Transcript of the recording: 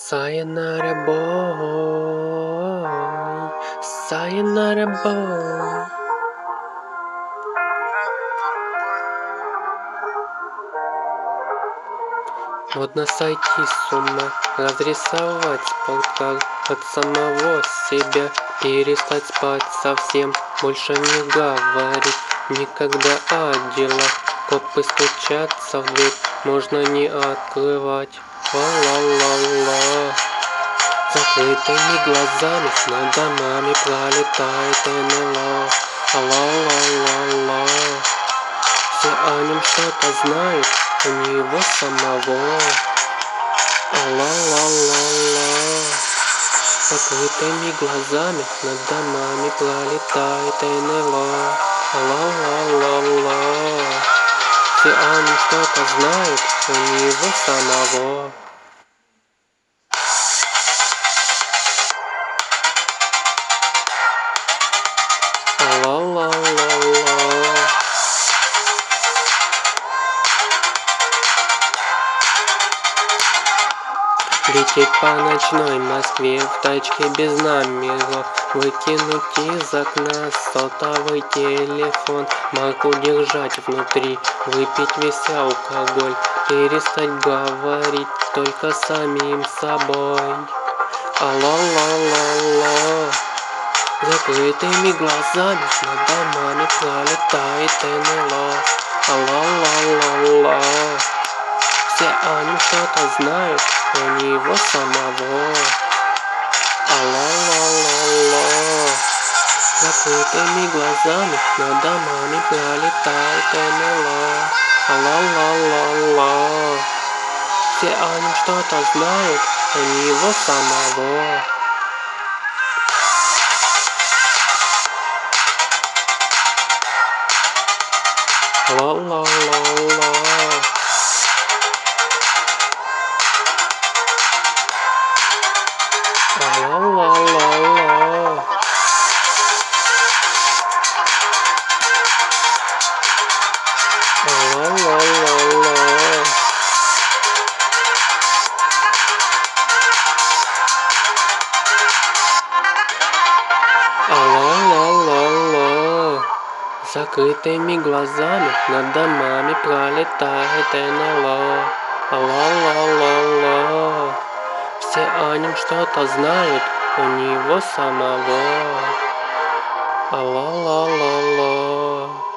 Sayonara boy, sayonara boy. Модно сойти с ума, разрисовать полтора от самого себя, перестать спать совсем, больше не говорить никогда о делах. Копы стучатся в дверь, можно не открывать. Ла-ла-ла-ла. Закрытыми глазами над домами пролетает НЛО. Ла-ла-ла-ла. Все о нем что-то знают, у него самого. Ла-ла-ла-ла. Закрытыми глазами над домами пролетает НЛО. Ла-ла-ла-ла. Все о нем что-то знают, у него самого. Ла-ла-ла-ла. Лететь по ночной Москве в тачке без номеров, выкинуть из окна сотовый телефон, марку держать внутри, выпить весь алкоголь, перестать говорить только самим собой. Ла-ла-ла-ла. Закрытыми глазами над домами пролетает НЛО. Ла-ла-ла-ла. Все о нем что-то знают, у него самого. Ла-ла-ла-ла. Закрытыми глазами над домами пролетает НЛО. Ла-ла-ла-ла. Все о нем что-то знают, у него самого. Ла-ла-ла-ла. Ла-ла-ла-ла. Ла-ла-ла-ла. Ла-ла-ла-ла. Закрытыми глазами над домами пролетает НЛО. Ла-ла-ла-ла. Все о нем что-то знают, у него самого. Ла-ла-ла-ла.